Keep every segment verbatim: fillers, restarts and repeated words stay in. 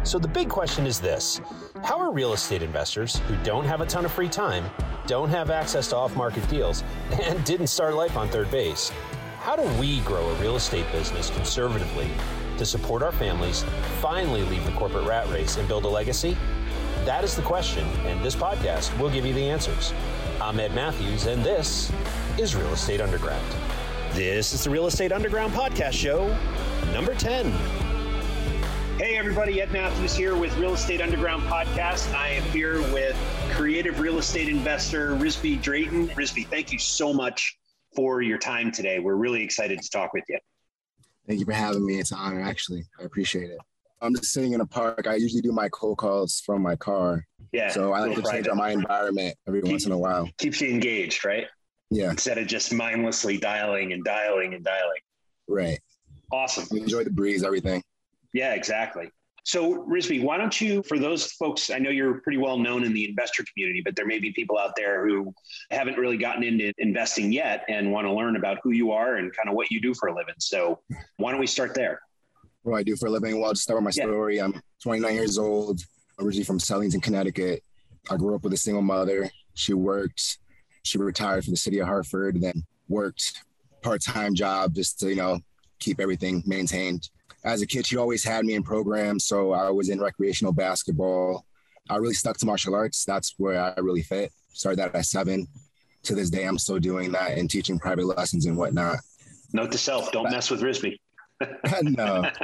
So the big question is this: how are real estate investors who don't have a ton of free time, don't have access to off-market deals, and didn't start life on third base, how do we grow a real estate business conservatively to support our families, finally leave the corporate rat race, and build a legacy? That is the question, and this podcast will give you the answers. I'm Ed Matthews, and this is Real Estate Underground. This is the Real Estate Underground podcast show, number ten. Hey everybody, Ed Matthews here with Real Estate Underground Podcast. I am here with creative real estate investor Rizby Drayton. Rizby, thank you so much for your time today. We're really excited to talk with you. Thank you for having me. It's an honor, actually. I appreciate it. I'm just sitting in a park. I usually do my cold calls from my car. Yeah. So I like to change up my environment every Keep, once in a while. Keeps you engaged, right? Yeah. Instead of just mindlessly dialing and dialing and dialing. Right. Awesome. You enjoy the breeze, everything. Yeah, exactly. So Rizby, why don't you, for those folks, I know you're pretty well known in the investor community, but there may be people out there who haven't really gotten into investing yet and want to learn about who you are and kind of what you do for a living. So why don't we start there? What I do for a living? Well, I'll just start with my yeah. story. I'm twenty-nine years old, originally from Sellington, Connecticut. I grew up with a single mother. She worked, she retired from the city of Hartford, then worked part-time job just to, you know, keep everything maintained. As a kid, she always had me in programs, so I was in recreational basketball. I really stuck to martial arts. That's where I really fit. Started that at seven. To this day, I'm still doing that and teaching private lessons and whatnot. Note to self, don't but, mess with Rizby. no, no.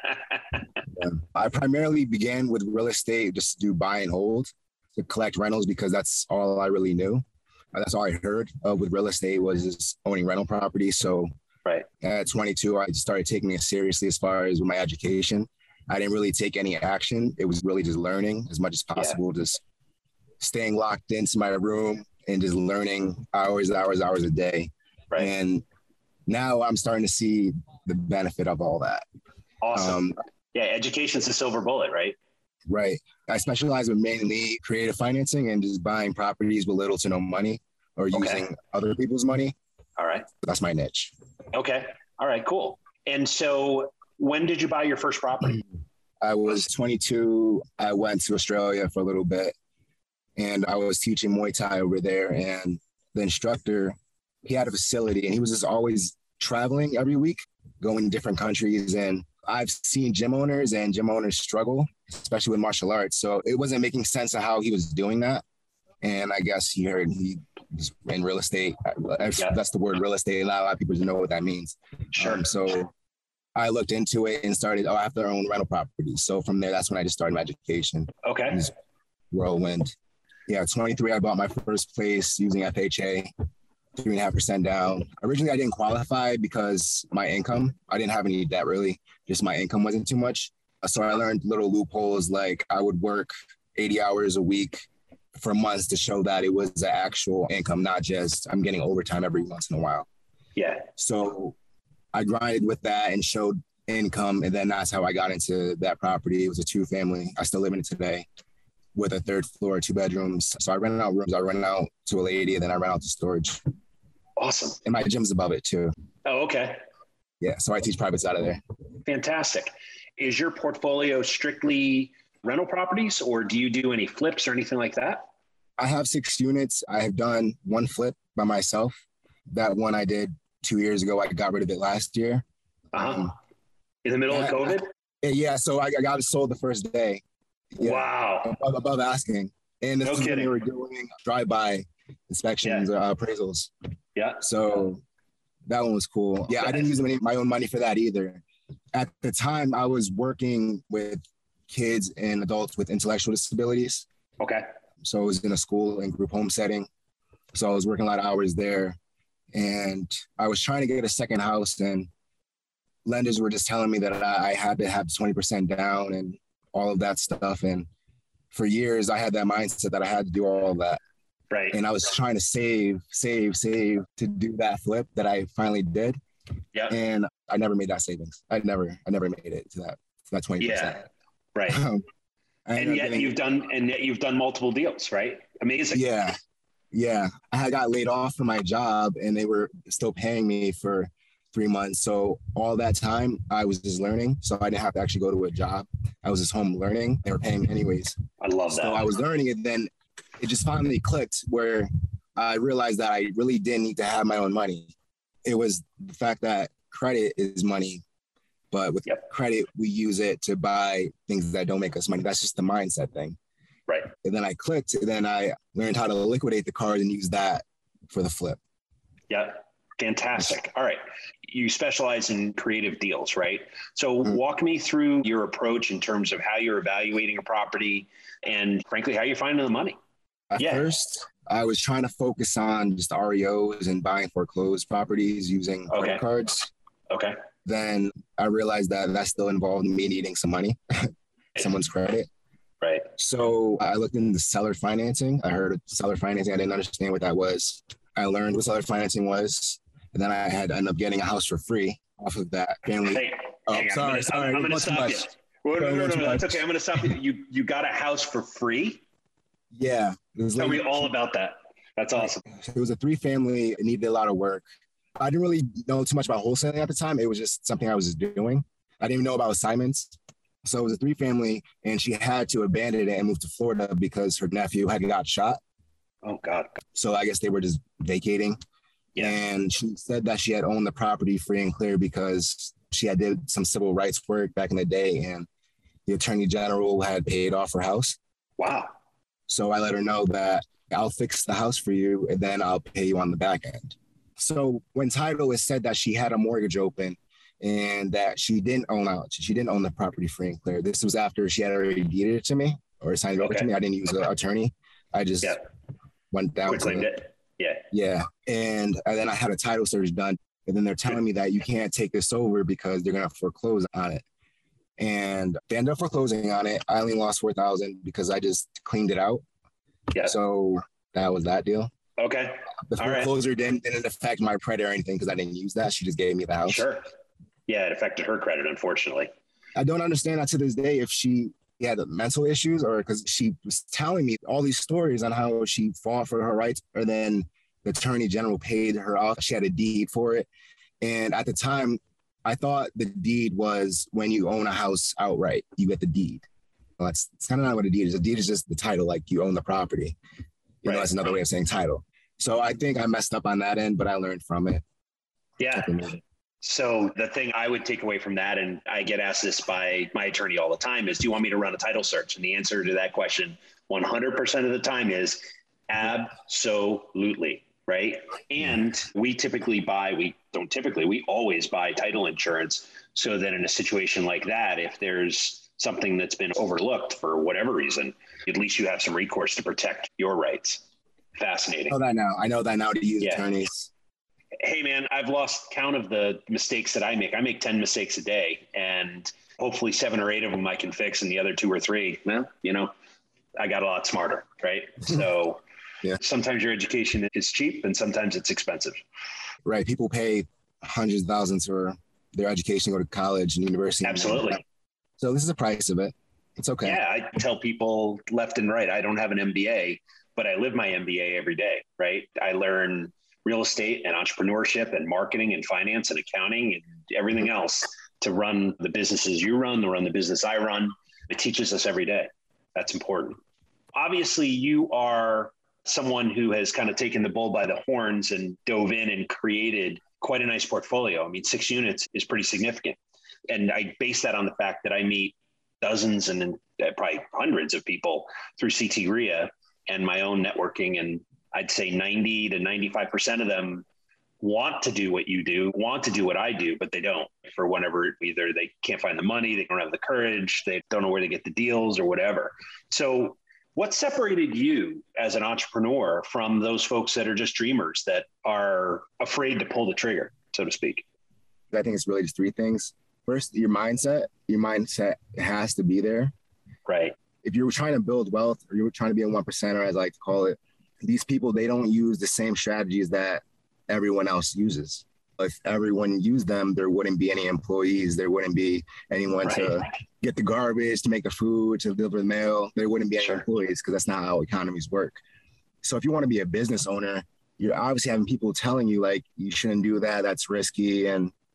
Yeah. I primarily began with real estate, just to do buy and hold, to collect rentals because that's all I really knew. That's all I heard of with real estate was just owning rental properties. So right. At twenty-two, I started taking it seriously as far as with my education. I didn't really take any action. It was really just learning as much as possible, yeah. just staying locked into my room and just learning hours, hours, hours a day. Right. And now I'm starting to see the benefit of all that. Awesome. Um, yeah, education's the silver bullet, right? Right. I specialize in mainly creative financing and just buying properties with little to no money or okay. using other people's money. All right. That's my niche. Okay. All right, cool. And so when did you buy your first property? I was twenty-two. I went to Australia for a little bit and I was teaching Muay Thai over there. And the instructor, he had a facility and he was just always traveling every week, going to different countries. And I've seen gym owners and gym owners struggle, especially with martial arts. So it wasn't making sense of how he was doing that. And I guess he heard he was in real estate. Yeah. That's the word real estate. A lot of people don't know what that means. Sure. Um, so I looked into it and started, oh, I have to own rental properties. So from there, that's when I just started my education. Okay. Whirlwind. Yeah, twenty-three, I bought my first place using F H A, three and a half percent down. Originally, I didn't qualify because my income, I didn't have any debt really. Just my income wasn't too much. So I learned little loopholes like I would work eighty hours a week for months to show that it was the actual income, not just I'm getting overtime every once in a while. Yeah. So I grinded with that and showed income. And then that's how I got into that property. It was a two family. I still live in it today with a third floor, two bedrooms. So I rented out rooms. I rented out to a lady and then I rent out to storage. Awesome. And my gym's above it too. Oh, okay. Yeah. So I teach privates out of there. Fantastic. Is your portfolio strictly rental properties or do you do any flips or anything like that? I have six units. I have done one flip by myself. That one I did two years ago. I got rid of it last year. Uh-huh. Um, In the middle yeah, of COVID? I, yeah. So I, I got it sold the first day. Yeah, wow. Above, above asking. And this no is kidding. when they were doing drive-by inspections, yeah. uh, appraisals. Yeah. So that one was cool. Yeah. I didn't use any, my own money for that either. At the time I was working with kids and adults with intellectual disabilities. Okay. So I was in a school and group home setting. So I was working a lot of hours there and I was trying to get a second house and lenders were just telling me that I, I had to have twenty percent down and all of that stuff. And for years I had that mindset that I had to do all of that. Right. And I was trying to save, save, save to do that flip that I finally did. Yeah. And I never made that savings. I never, I never made it to that, to that twenty percent. Yeah. Right. Um, and yet getting, you've done, and yet you've done multiple deals, right? Amazing. Yeah. Yeah. I got laid off from my job and they were still paying me for three months. So all that time I was just learning. So I didn't have to actually go to a job. I was just home learning. They were paying me anyways. I love that. So I was learning it. Then it just finally clicked where I realized that I really didn't need to have my own money. It was the fact that credit is money, but with yep. credit, we use it to buy things that don't make us money. That's just the mindset thing. Right. And then I clicked, and then I learned how to liquidate the cars and use that for the flip. Yeah. Fantastic. All right. You specialize in creative deals, right? So mm-hmm. walk me through your approach in terms of how you're evaluating a property and frankly, how you're finding the money. At yeah. first, I was trying to focus on just R E Os and buying foreclosed properties using okay. credit cards. Okay. Then I realized that that still involved me needing some money, someone's credit. Right. So I looked into seller financing. I heard of seller financing. I didn't understand what that was. I learned what seller financing was. And then I had to end up getting a house for free off of that family. Hey, oh, hang sorry, on. sorry. I'm, I'm going to stop you. Well, no, no, no, no, that's okay. I'm going to stop you. You you got a house for free? Yeah. It was Tell like, me all about that. That's awesome. It was a three family. It needed a lot of work. I didn't really know too much about wholesaling at the time. It was just something I was just doing. I didn't even know about assignments. So it was a three family, and she had to abandon it and move to Florida because her nephew had got shot. Oh, God. So I guess they were just vacating. Yeah. And she said that she had owned the property free and clear because she had did some civil rights work back in the day, and the attorney general had paid off her house. Wow. So I let her know that I'll fix the house for you, and then I'll pay you on the back end. So when title is said that she had a mortgage open and that she didn't own out, she didn't own the property free and clear. This was after she had already deeded it to me or signed it over okay. to me. I didn't use okay. an attorney. I just yeah. went down Quick to it. it. Yeah. Yeah. And, and then I had a title search done. And then they're telling me that you can't take this over because they're going to foreclose on it. And they ended up foreclosing on it. I only lost four thousand dollars because I just cleaned it out. Yeah. So that was that deal. Okay. The foreclosure right. didn't, didn't affect my credit or anything because I didn't use that. She just gave me the house. Sure. Yeah, it affected her credit, unfortunately. I don't understand that to this day if she had mental issues or because she was telling me all these stories on how she fought for her rights, or then the attorney general paid her off. She had a deed for it. And at the time, I thought the deed was when you own a house outright, you get the deed. Well, that's, that's kind of not what a deed is. A deed is just the title, like you own the property. You right. know, that's another way of saying title. So I think I messed up on that end, but I learned from it. Yeah. So the thing I would take away from that, and I get asked this by my attorney all the time, is do you want me to run a title search? And the answer to that question one hundred percent of the time is absolutely, right? And we typically buy, we don't typically, we always buy title insurance so that in a situation like that, if there's something that's been overlooked for whatever reason, at least you have some recourse to protect your rights. Fascinating. I know that now. I know that now to use yeah. attorneys. Hey man, I've lost count of the mistakes that I make. I make ten mistakes a day, and hopefully seven or eight of them I can fix, and the other two or three, well, you know, I got a lot smarter, right? So yeah. sometimes your education is cheap and sometimes it's expensive. Right. People pay hundreds of thousands for their education, go to college and university. Absolutely. So this is the price of it. It's okay. Yeah. I tell people left and right, I don't have an M B A, but I live my M B A every day, right? I learn real estate and entrepreneurship and marketing and finance and accounting and everything else to run the businesses you run, to run the business I run. It teaches us every day. That's important. Obviously, you are someone who has kind of taken the bull by the horns and dove in and created quite a nice portfolio. I mean, six units is pretty significant. And I base that on the fact that I meet dozens and probably hundreds of people through C T R I A and my own networking. And I'd say ninety to ninety-five percent of them want to do what you do, want to do what I do, but they don't for whatever, either they can't find the money, they don't have the courage, they don't know where to get the deals or whatever. So what separated you as an entrepreneur from those folks that are just dreamers that are afraid to pull the trigger, so to speak? I think it's really just three things. First, your mindset. Your mindset has to be there. Right. If you're trying to build wealth or you're trying to be a one percenter, as I like to call it, these people, they don't use the same strategies that everyone else uses. If everyone used them, there wouldn't be any employees. There wouldn't be anyone right. to get the garbage, to make the food, to deliver the mail. There wouldn't be any sure. employees because that's not how economies work. So if you want to be a business owner, you're obviously having people telling you like, you shouldn't do that. That's risky. And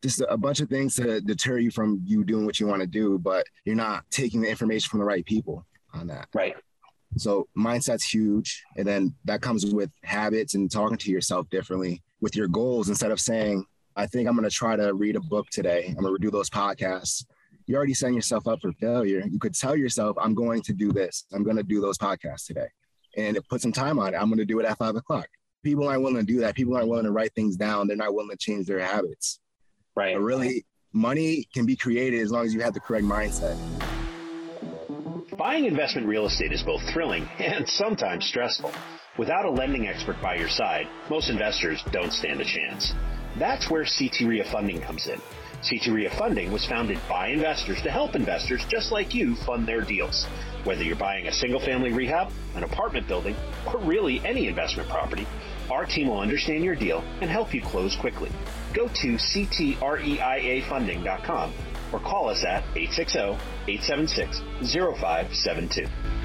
just a bunch of things to deter you from you doing what you want to do, but you're not taking the information from the right people on that. Right. So mindset's huge. And then that comes with habits and talking to yourself differently with your goals. Instead of saying, I think I'm going to try to read a book today, I'm going to do those podcasts. You're already setting yourself up for failure. You could tell yourself, I'm going to do this. I'm going to do those podcasts today. And put some time on it. I'm going to do it at five o'clock. People aren't willing to do that. People aren't willing to write things down. They're not willing to change their habits. Right. But really, money can be created as long as you have the correct mindset. Buying investment real estate is both thrilling and sometimes stressful. Without a lending expert by your side, most investors don't stand a chance. That's where C T R I A Funding comes in. C T R I A Funding was founded by investors to help investors just like you fund their deals. Whether you're buying a single-family rehab, an apartment building, or really any investment property, our team will understand your deal and help you close quickly. Go to C T R E I A funding dot com or call us at eight six zero, eight seven six, zero five seven two.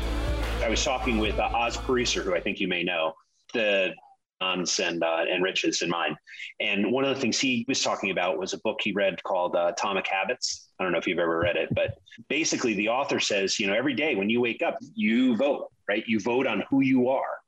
I was talking with uh, Oz Pariser, who I think you may know, the Ons and, uh, and Riches in mine. And one of the things he was talking about was a book he read called uh, Atomic Habits. I don't know if you've ever read it, but basically the author says, you know, every day when you wake up, you vote, right? You vote on who you are.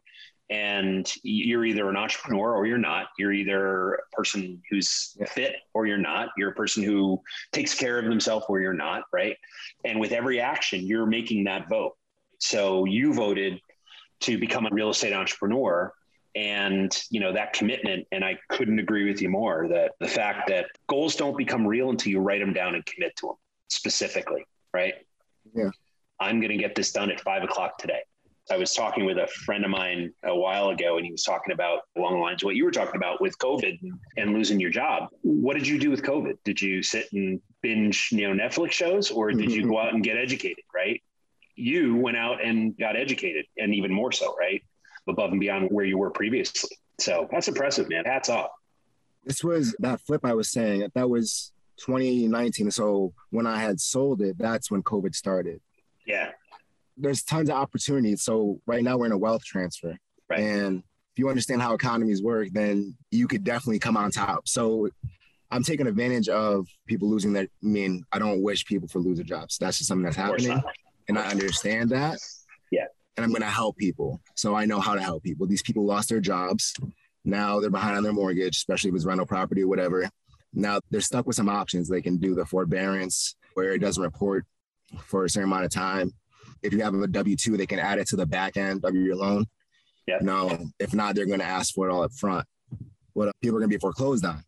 And you're either an entrepreneur or you're not. You're either a person who's fit or you're not. You're a person who takes care of themselves or you're not, right? And with every action, you're making that vote. So you voted to become a real estate entrepreneur. And, you know, that commitment, and I couldn't agree with you more, that the fact that goals don't become real until you write them down and commit to them specifically, right? Yeah. I'm going to get this done at five o'clock today. I was talking with a friend of mine a while ago, and he was talking about along the lines of what you were talking about with COVID and, and losing your job. What did you do with COVID? Did you sit and binge, you know, Netflix shows, or did you go out and get educated, right? You went out and got educated, and even more so, right? Above and beyond where you were previously. So that's impressive, man. Hats off. This was that flip I was saying. That was twenty nineteen. So when I had sold it, that's when COVID started. Yeah. There's tons of opportunities. So right now we're in a wealth transfer. Right. And if you understand how economies work, then you could definitely come on top. So I'm taking advantage of people losing their, I mean, I don't wish people for losing jobs. That's just something that's happening. And I understand that. Yeah. And I'm going to help people. So I know how to help people. These people lost their jobs. Now they're behind on their mortgage, especially if it's rental property or whatever. Now they're stuck with some options. They can do the forbearance where it doesn't report for a certain amount of time. If you have a W two, they can add it to the back end of your loan. Yeah. No, if not, they're going to ask for it all up front. What people are going to be foreclosed on.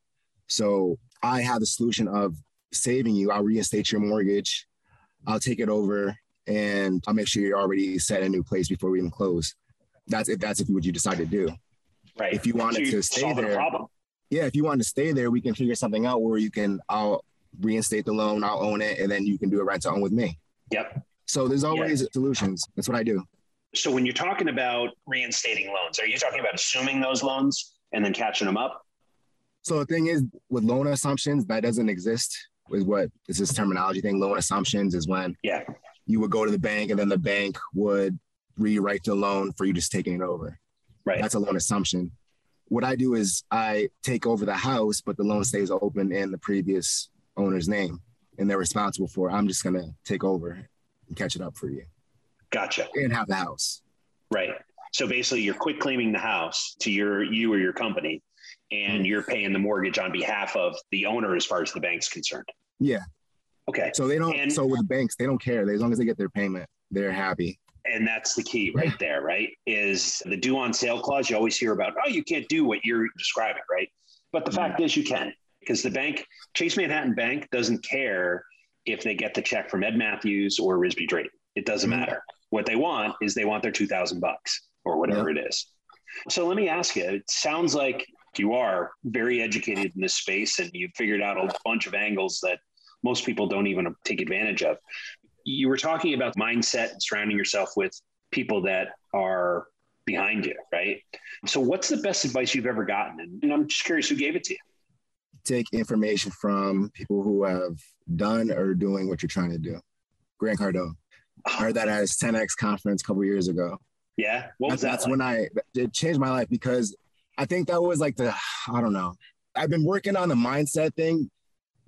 So I have the solution of saving you. I'll reinstate your mortgage. I'll take it over and I'll make sure you're already set in a new place before we even close. That's if that's if what you decide to do. Right. If you wanted so to stay there, problem. yeah, if you want to stay there, we can figure something out where you can, I'll reinstate the loan, I'll own it, and then you can do a rent to own with me. Yep. So there's always yeah. solutions. That's what I do. So when you're talking about reinstating loans, are you talking about assuming those loans and then catching them up? So the thing is, with loan assumptions, that doesn't exist. Is what is this terminology thing? Loan assumptions is when yeah. you would go to the bank and then the bank would rewrite the loan for you just taking it over. Right. That's a loan assumption. What I do is I take over the house, but the loan stays open in the previous owner's name, and they're responsible for it. I'm just going to take over and catch it up for you. Gotcha. And have the house. Right. So basically you're quit claiming the house to your, you or your company, and you're paying the mortgage on behalf of the owner as far as the bank's concerned. Yeah. Okay. So they don't, and, so with banks, they don't care. As long as they get their payment, they're happy. And that's the key right there, right? Is the due on sale clause. You always hear about, oh, you can't do what you're describing, right? But the mm-hmm. fact is you can, because the bank, Chase Manhattan Bank, doesn't care if they get the check from Ed Matthews or Risby Trading. It doesn't mm-hmm. matter. What they want is they want their two thousand bucks or whatever yep. it is. So let me ask you, it sounds like you are very educated in this space and you've figured out a bunch of angles that most people don't even take advantage of. You were talking about mindset and surrounding yourself with people that are behind you, right? So what's the best advice you've ever gotten? And I'm just curious who gave it to you. Take information from people who have done or doing what you're trying to do. Grant Cardone. I heard that at his ten X conference a couple years ago. Yeah. What was that's, that? That's like? when I, it changed my life because I think that was like the, I don't know. I've been working on the mindset thing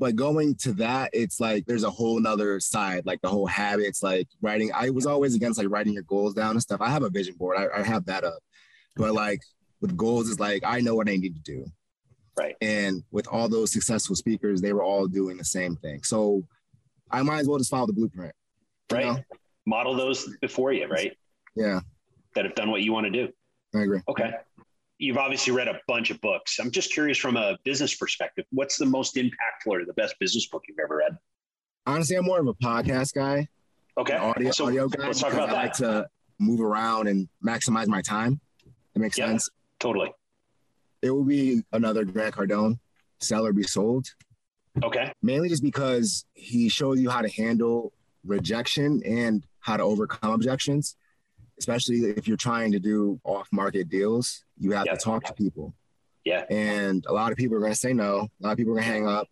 But going to that, it's like there's a whole nother side, like the whole habits, like writing. I was always against like writing your goals down and stuff. I have a vision board. I, I have that up. But like with goals, it's like I know what I need to do. Right. And with all those successful speakers, they were all doing the same thing. So I might as well just follow the blueprint. Right. Know? Model those before you, right? Yeah. That have done what you want to do. I agree. Okay. You've obviously read a bunch of books. I'm just curious from a business perspective, what's the most impactful or the best business book you've ever read? Honestly, I'm more of a podcast guy. Okay. Audio, so audio guy. Let's talk about I that. like to move around and maximize my time. That makes yeah, sense. Totally. It will be another Grant Cardone, Sell or Be Sold. Okay. Mainly just because he shows you how to handle rejection and how to overcome objections, especially if you're trying to do off-market deals. You have yeah. to talk to people. Yeah. And a lot of people are going to say no. A lot of people are going to hang up.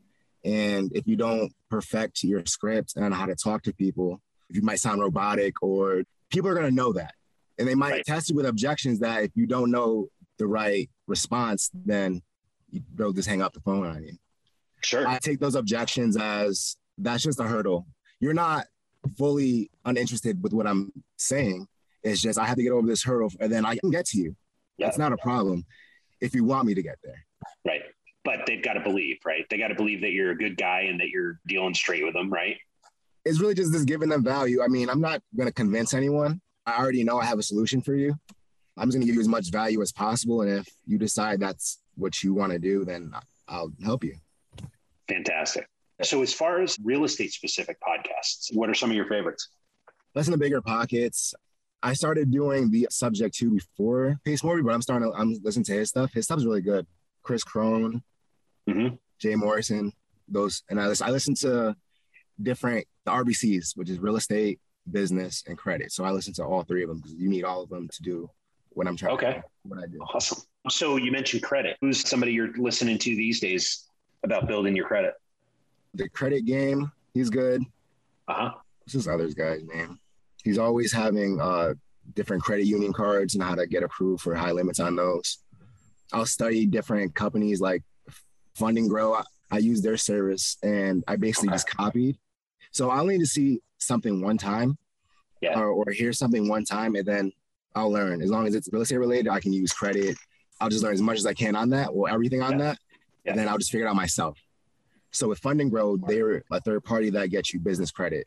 And if you don't perfect your script and how to talk to people, you might sound robotic, or people are going to know that. And they might right. test you with objections that if you don't know the right response, then they'll just hang up the phone on you. Sure. I take those objections as that's just a hurdle. You're not fully uninterested with what I'm saying. It's just I have to get over this hurdle and then I can get to you. Yeah. That's not a problem if you want me to get there. Right. But they've got to believe, right? They got to believe that you're a good guy and that you're dealing straight with them, right? It's really just this giving them value. I mean, I'm not going to convince anyone. I already know I have a solution for you. I'm just going to give you as much value as possible. And if you decide that's what you want to do, then I'll help you. Fantastic. So as far as real estate specific podcasts, what are some of your favorites? Listen to Bigger Pockets. I started doing the Subject to before Pace Morby, but I'm starting to, I'm listening to his stuff. His stuff's really good. Chris Crone, mm-hmm. Jay Morrison, those. And I listen, I listen to different the R B Cs, which is real estate, business, and credit. So I listen to all three of them because you need all of them to do what I'm trying okay. to do, what I do. Awesome. So you mentioned credit. Who's somebody you're listening to these days about building your credit? The Credit Game, he's good. Uh-huh. What's this other guy's name? He's always having uh, different credit union cards and how to get approved for high limits on those. I'll study different companies like Funding Grow. I, I use their service and I basically okay. just copied. So I'll need to see something one time yeah. or, or hear something one time and then I'll learn. As long as it's real estate related, I can use credit. I'll just learn as much as I can on that or everything on yeah. that. Yeah. And then I'll just figure it out myself. So with Funding Grow, they're a third party that gets you business credit.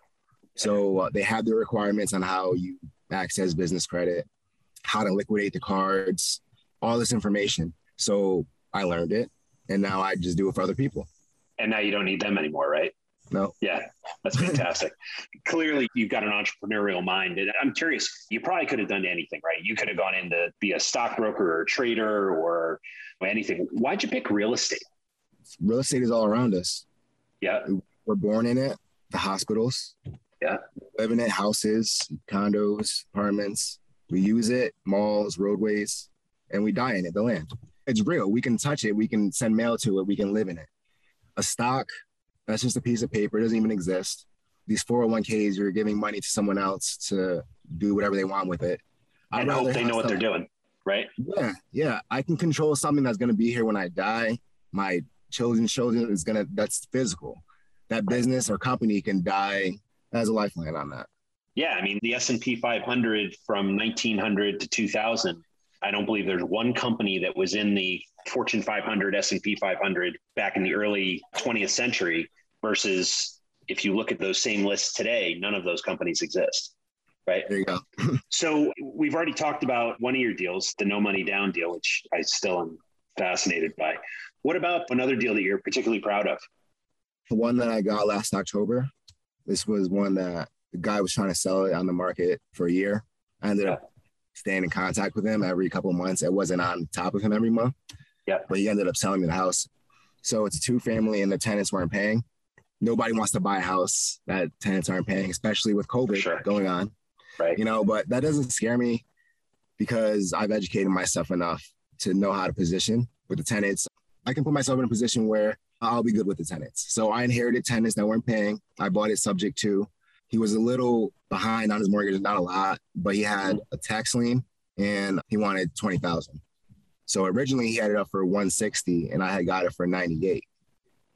So uh, they have the requirements on how you access business credit, how to liquidate the cards, all this information. So I learned it and now I just do it for other people. And now you don't need them anymore, right? No. Yeah, that's fantastic. Clearly you've got an entrepreneurial mind. And I'm curious, you probably could have done anything, right? You could have gone in to be a stockbroker or a trader or anything. Why'd you pick real estate? Real estate is all around us. Yeah. We're born in it, the hospitals. Yeah. Living in houses, condos, apartments. We use it, malls, roadways, and we die in it, the land. It's real. We can touch it. We can send mail to it. We can live in it. A stock, that's just a piece of paper. It doesn't even exist. These four oh one k's, you're giving money to someone else to do whatever they want with it. I hope they know what they're doing, right? Yeah, yeah. I can control something that's going to be here when I die. My children's children is going to, that's physical. That business or company can die as a lifeline on that. Yeah, I mean, the S and P five hundred from nineteen hundred to two thousand, I don't believe there's one company that was in the Fortune five hundred, S and P five hundred back in the early twentieth century versus if you look at those same lists today, none of those companies exist, right? There you go. So we've already talked about one of your deals, the no money down deal, which I still am fascinated by. What about another deal that you're particularly proud of? The one that I got last October. This was one that the guy was trying to sell it on the market for a year. I ended yeah. up staying in contact with him every couple of months. It wasn't on top of him every month, yeah. but he ended up selling me the house. So it's a two family and the tenants weren't paying. Nobody wants to buy a house that tenants aren't paying, especially with COVID sure. going on. Right. You know, but that doesn't scare me because I've educated myself enough to know how to position with the tenants. I can put myself in a position where I'll be good with the tenants. So I inherited tenants that weren't paying. I bought it subject to. He was a little behind on his mortgage, not a lot, but he had a tax lien and he wanted twenty thousand dollars. So originally he had it up for one hundred sixty and I had got it for ninety-eight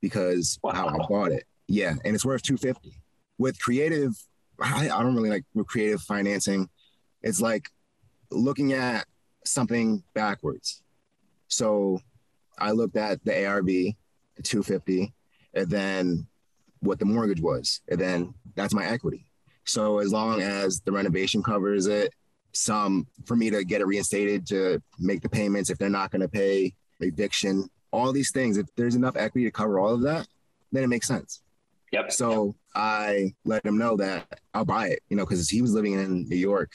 because wow. how I bought it. Yeah, and it's worth two hundred fifty dollars. With creative, I, I don't really like with creative financing. It's like looking at something backwards. So I looked at the A R V, the two hundred fifty dollars, and then what the mortgage was, and then that's my equity. So as long as the renovation covers it, some for me to get it reinstated to make the payments if they're not going to pay, eviction, all these things, if there's enough equity to cover all of that, then it makes sense. Yep. So I let him know that I'll buy it, you know, because he was living in New York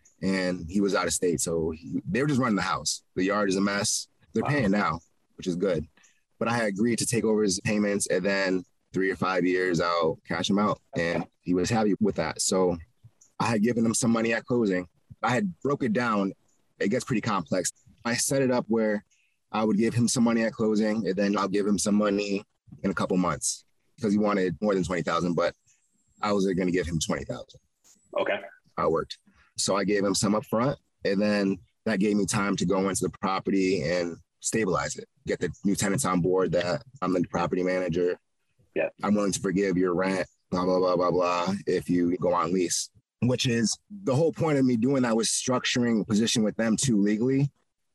and he was out of state. So he, they were just running the house. The yard is a mess. They're wow. paying now, which is good. But I had agreed to take over his payments, and then three or five years, I'll cash him out. And he was happy with that. So I had given him some money at closing. I had broke it down. It gets pretty complex. I set it up where I would give him some money at closing, and then I'll give him some money in a couple months because he wanted more than twenty thousand, but I was going to give him twenty thousand. Okay. How it worked. So I gave him some up front, and then that gave me time to go into the property and stabilize it, get the new tenants on board that I'm the property manager. Yeah. I'm willing to forgive your rent, blah, blah, blah, blah, blah, if you go on lease, which is the whole point of me doing that was structuring a position with them too legally.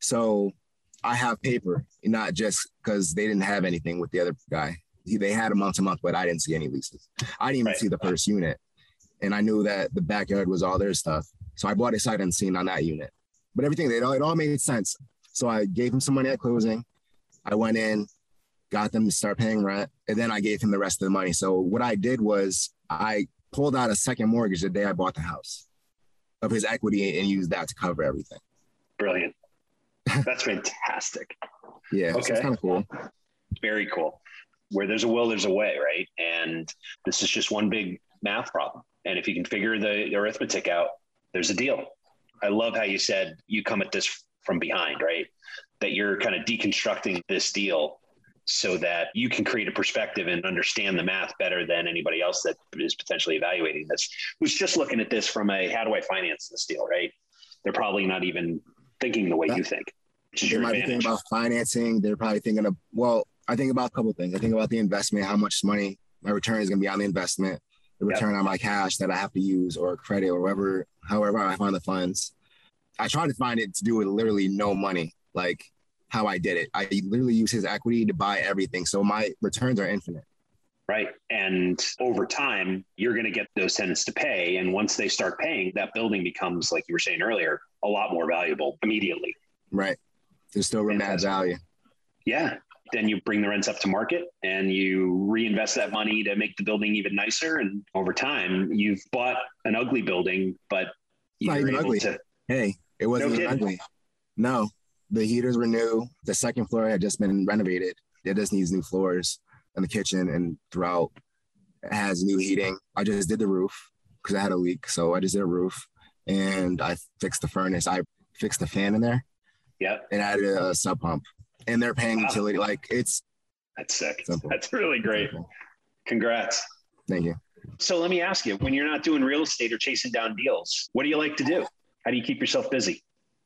So I have paper, not just because they didn't have anything with the other guy. He, they had a month to month, but I didn't see any leases. I didn't even right. see the first unit. And I knew that the backyard was all their stuff. So I bought a sight unseen on that unit. But everything, it all, it all made sense. So I gave him some money at closing. I went in, got them to start paying rent, and then I gave him the rest of the money. So what I did was I pulled out a second mortgage the day I bought the house of his equity and used that to cover everything. Brilliant. That's fantastic. Yeah, okay. So it's kind of cool. Very cool. Where there's a will, there's a way, right? And this is just one big math problem. And if you can figure the, the arithmetic out, there's a deal. I love how you said you come at this from behind, right? That you're kind of deconstructing this deal so that you can create a perspective and understand the math better than anybody else that is potentially evaluating this, who's just looking at this from a, how do I finance this deal, right? They're probably not even thinking the way that, you think. They might be thinking about financing. They're probably thinking of, well, I think about a couple of things. I think about the investment, how much money my return is going to be on the investment, the return yep. on my cash that I have to use or credit or whatever, however I find the funds. I try to find it to do with literally no money, like how I did it. I literally use his equity to buy everything. So my returns are infinite. Right. And over time, you're going to get those tenants to pay. And once they start paying, that building becomes, like you were saying earlier, a lot more valuable immediately. Right. There's still room to add value. Yeah. Then you bring the rents up to market and you reinvest that money to make the building even nicer. And over time, you've bought an ugly building, but you're not even able ugly. to. Hey, it wasn't no even ugly. No, the heaters were new. The second floor had just been renovated. It just needs new floors in the kitchen and throughout. It has new heating. I just did the roof because I had a leak. So I just did a roof and I fixed the furnace. I fixed the fan in there. Yep. And added a sub pump. And they're paying wow. utility. Like it's that's sick. Simple. That's really great. Simple. Congrats. Thank you. So let me ask you, when you're not doing real estate or chasing down deals, what do you like to do? How do you keep yourself busy?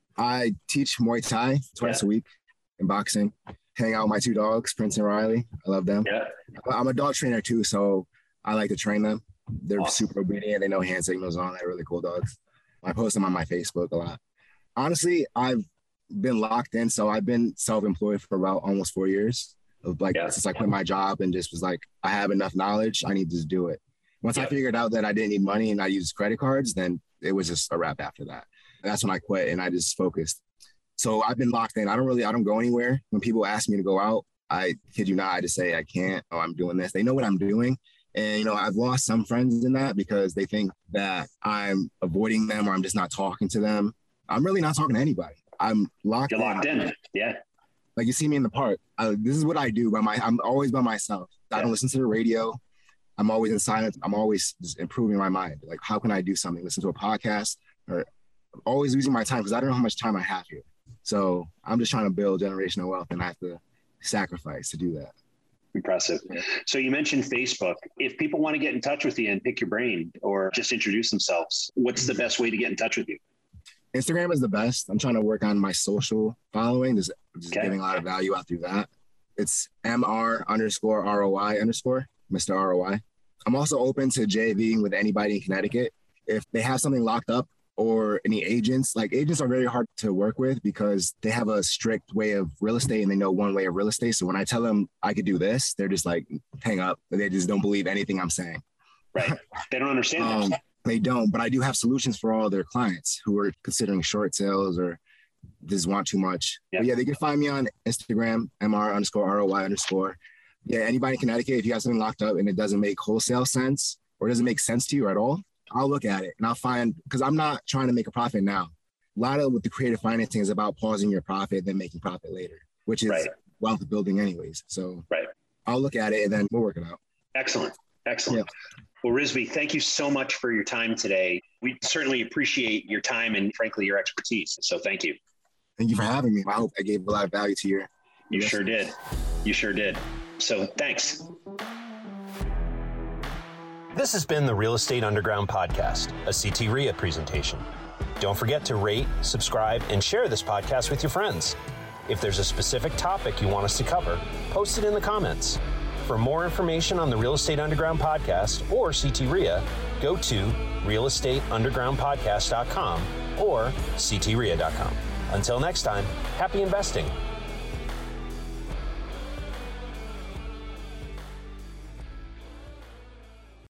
I teach Muay Thai twice yeah. a week in boxing. Hang out with my two dogs, Prince and Riley. I love them. Yeah. I'm a dog trainer too, so I like to train them. They're awesome. super obedient. They know hand signals on. They're really cool dogs. I post them on my Facebook a lot. Honestly, I've been locked in. So I've been self-employed for about almost four years. Of like yeah. since I quit my job and just was like, I have enough knowledge. I need to do it. Once yeah. I figured out that I didn't need money and I used credit cards, then it was just a wrap after that. That's when I quit and I just focused. So I've been locked in. I don't really, I don't go anywhere. When people ask me to go out, I kid you not, I just say I can't. Oh, I'm doing this. They know what I'm doing. And, you know, I've lost some friends in that because they think that I'm avoiding them or I'm just not talking to them. I'm really not talking to anybody. I'm locked You're in. locked in. Yeah. Like you see me in the park. I, this is what I do. By my, I'm always by myself. I don't listen to the radio. I'm always in silence. I'm always just improving my mind. Like, how can I do something? Listen to a podcast or always using my time because I don't know how much time I have here. So I'm just trying to build generational wealth and I have to sacrifice to do that. Impressive. Yeah. So you mentioned Facebook. If people want to get in touch with you and pick your brain or just introduce themselves, what's the best way to get in touch with you? Instagram is the best. I'm trying to work on my social following, just, just okay. giving a lot of value out through that. It's M R underscore R O I underscore, Mister R O I. I'm also open to JVing with anybody in Connecticut. If they have something locked up or any agents, like agents are very hard to work with because they have a strict way of real estate and they know one way of real estate. So when I tell them I could do this, they're just like, hang up. They just don't believe anything I'm saying. Right. They don't understand um, that. They don't, but I do have solutions for all their clients who are considering short sales or just want too much. Yep. But yeah, they can find me on Instagram, M R underscore R O Y underscore. Yeah, anybody in Connecticut, if you have something locked up and it doesn't make wholesale sense or doesn't make sense to you at all, I'll look at it and I'll find, because I'm not trying to make a profit now. A lot of with the creative financing is about pausing your profit, then making profit later, which is right. wealth building anyways. So right. I'll look at it and then we'll work it out. Excellent. Excellent. Yeah. Well, Rizvi, thank you so much for your time today. We certainly appreciate your time and frankly, your expertise. So thank you. Thank you for having me. I hope I gave a lot of value to your You listeners. Sure did. You sure did. So thanks. This has been the Real Estate Underground Podcast, a C T R I A presentation. Don't forget to rate, subscribe, and share this podcast with your friends. If there's a specific topic you want us to cover, post it in the comments. For more information on the Real Estate Underground Podcast or C T R I A, go to real estate underground podcast dot com or c t r i a dot com. Until next time, happy investing.